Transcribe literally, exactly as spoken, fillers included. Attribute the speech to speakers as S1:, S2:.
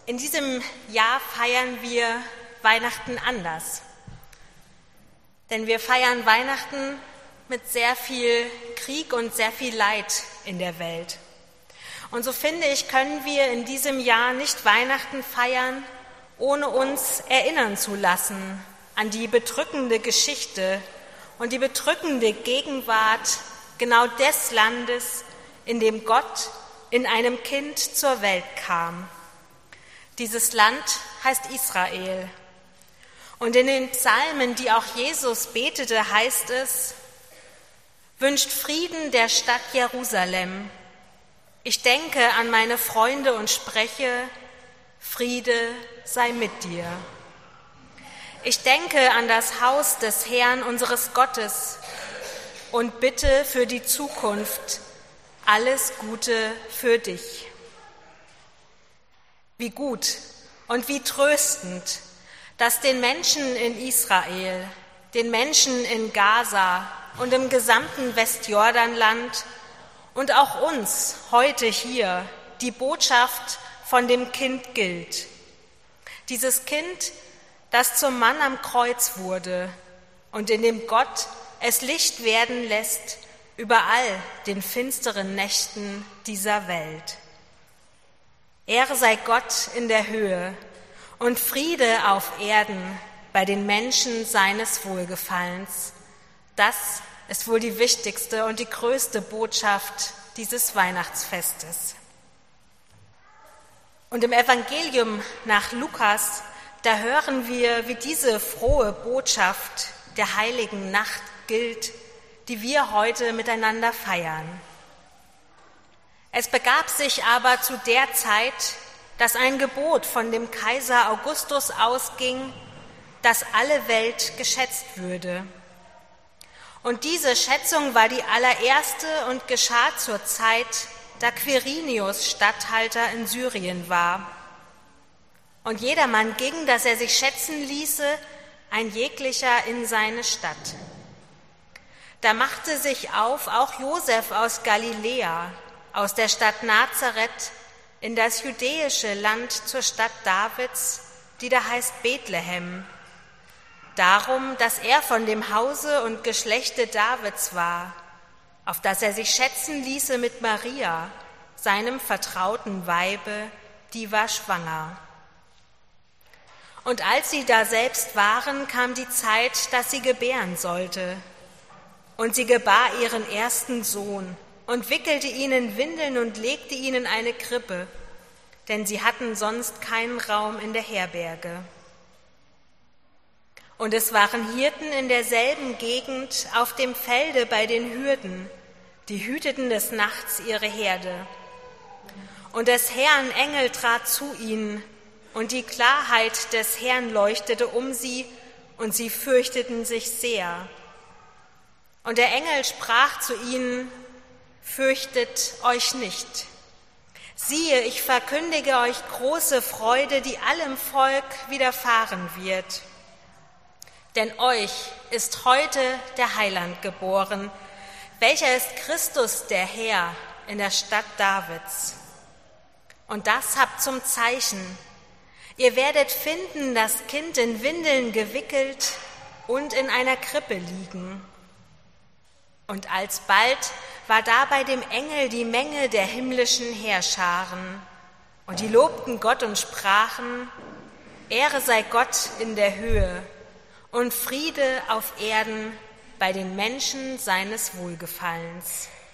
S1: In diesem Jahr feiern wir Weihnachten anders. Denn wir feiern Weihnachten mit sehr viel Krieg und sehr viel Leid in der Welt. Und so finde ich, können wir in diesem Jahr nicht Weihnachten feiern, ohne uns erinnern zu lassen an die bedrückende Geschichte und die bedrückende Gegenwart genau des Landes, in dem Gott in einem Kind zur Welt kam. Dieses Land heißt Israel. Und in den Psalmen, die auch Jesus betete, heißt es: Wünscht Frieden der Stadt Jerusalem. Ich denke an meine Freunde und spreche: Friede sei mit dir. Ich denke an das Haus des Herrn, unseres Gottes, und bitte für die Zukunft alles Gute für dich. Wie gut und wie tröstend, dass den Menschen in Israel, den Menschen in Gaza und im gesamten Westjordanland und auch uns heute hier die Botschaft von dem Kind gilt. Dieses Kind, das zum Mann am Kreuz wurde und in dem Gott es Licht werden lässt über all den finsteren Nächten dieser Welt. Ehre sei Gott in der Höhe und Friede auf Erden bei den Menschen seines Wohlgefallens. Das ist wohl die wichtigste und die größte Botschaft dieses Weihnachtsfestes. Und im Evangelium nach Lukas, da hören wir, wie diese frohe Botschaft der heiligen Nacht gilt, die wir heute miteinander feiern. Es begab sich aber zu der Zeit, dass ein Gebot von dem Kaiser Augustus ausging, dass alle Welt geschätzt würde. Und diese Schätzung war die allererste und geschah zur Zeit, da Quirinius Statthalter in Syrien war. Und jedermann ging, dass er sich schätzen ließe, ein jeglicher in seine Stadt. Da machte sich auf auch Josef aus Galiläa, aus der Stadt Nazareth, in das judäische Land zur Stadt Davids, die da heißt Bethlehem, darum, dass er von dem Hause und Geschlechte Davids war, auf das er sich schätzen ließe mit Maria, seinem vertrauten Weibe, die war schwanger. Und als sie da selbst waren, kam die Zeit, dass sie gebären sollte. Und sie gebar ihren ersten Sohn und wickelte ihn in Windeln und legte ihn in eine Krippe, denn sie hatten sonst keinen Raum in der Herberge. Und es waren Hirten in derselben Gegend auf dem Felde bei den Hürden, die hüteten des Nachts ihre Herde. Und des Herrn Engel trat zu ihnen, und die Klarheit des Herrn leuchtete um sie, und sie fürchteten sich sehr. Und der Engel sprach zu ihnen: Fürchtet euch nicht. Siehe, ich verkündige euch große Freude, die allem Volk widerfahren wird. Denn euch ist heute der Heiland geboren, welcher ist Christus der Herr in der Stadt Davids. Und das habt zum Zeichen: Ihr werdet finden das Kind in Windeln gewickelt und in einer Krippe liegen. Und alsbald war da bei dem Engel die Menge der himmlischen Heerscharen, und die lobten Gott und sprachen: Ehre sei Gott in der Höhe und Friede auf Erden bei den Menschen seines Wohlgefallens.